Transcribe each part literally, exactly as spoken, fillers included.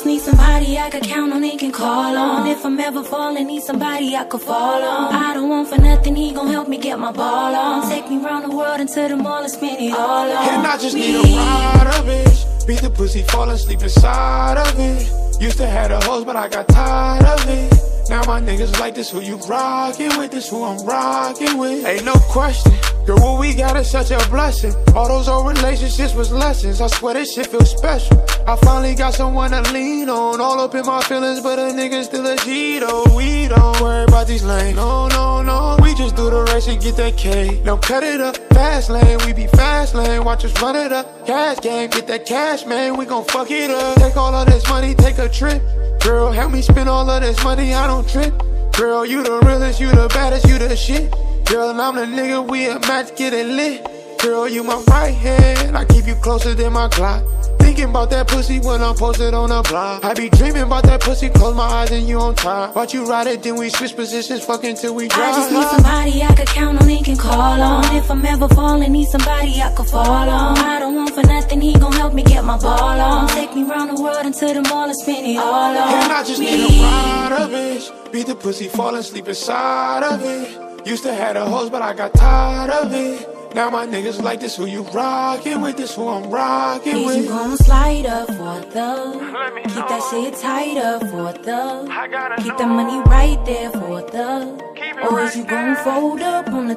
need somebody I could count on and can call on. If I'm ever falling, need somebody I could fall on. I don't want for nothing, he gon' help me get my ball on. Take me round the world until the mall and spend it all on. And I just need a ride of it. Beat the pussy, fall asleep inside of it. Used to have the hoes, but I got tired of it. Now my niggas like this, who you rockin' with, this who I'm rockin' with. Ain't no question, girl, what we got is such a blessing. All those old relationships was lessons, I swear this shit feels special. I finally got someone to lean on, all up in my feelings, but a nigga still a G though. We don't worry about these lanes, no, no, no. We just do the race and get that K. Now cut it up, fast lane, we be fast lane. Watch us run it up, cash game, get that cash, man, we gon' fuck it up. Take all of this money, take a trip. Girl, help me spend all of this money, I don't trip. Girl, you the realest, you the baddest, you the shit. Girl, I'm the nigga, we a match, get it lit. Girl, you my right hand, I keep you closer than my Glock. Thinking about that pussy when I'm posted on the block. I be dreaming about that pussy, close my eyes and you on top. Watch you ride it, then we switch positions, fucking till we drop. I just need somebody I could count on and can call on. If I'm ever falling, need somebody I could fall on. I don't want for nothing, he gon' help me get my ball on. Take me round the world until the mall and spend it all on. And I just need a ride of it. Beat the pussy, fall asleep inside of it. Used to have the hoes, but I got tired of it. Now my niggas like this, who you rockin' with, this who I'm rockin' with. Is you gon' slide up for the? Keep that shit tight up for the? Keep that money right there for the? Or is you gon' fold up on the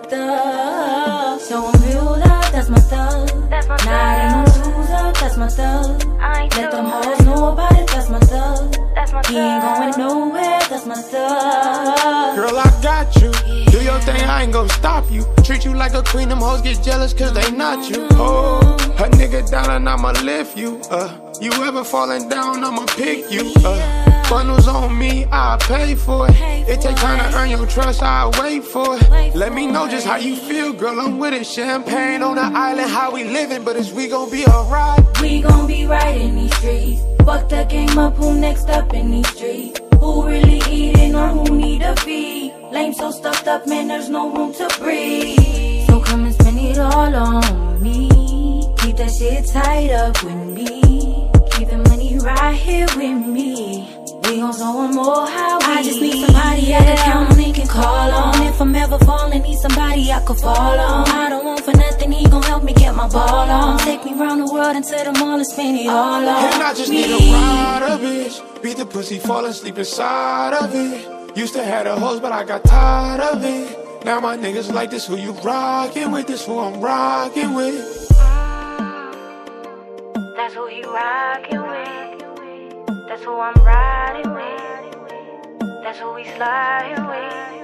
thug? So I'm real love, that's my thug. Nah, I ain't no shoes up, that's my thug. Let them hoes know about it, that's my thug. He ain't going nowhere, that's my thug. Girl, I got you. Do your thing, I ain't gon' stop you. Treat you like a queen, them hoes get jealous cause they not you. Oh, a nigga down and I'ma lift you. Uh, you ever falling down, I'ma pick you. Uh, bundles on me, I'll pay for it. It take time to earn your trust, I'll wait for it. Let me know just how you feel, girl, I'm with it. Champagne on the island, how we living, but is we gon' be alright? We gon' be right in these streets. Fuck the game up, who next up in these streets? Who really eating or who need a feed? Lame so stuffed up, man, there's no room to breathe. So come and spend it all on me. Keep that shit tied up with me. Keep the money right here with me. We gon' show them all how we I just need somebody I can count on and can call on. If I'm ever falling, need somebody I could fall on. I don't want for nothing, he gon' help me get my ball on. Take me round the world until the mall and spend it all on. And I just need a ride of it. Beat the pussy, fall asleep inside of it. Used to have the hoes, but I got tired of it. Now my niggas like this, who you rockin' with, this who I'm rockin' with. That's who you rockin' with. That's who I'm riding with. That's who we sliding with.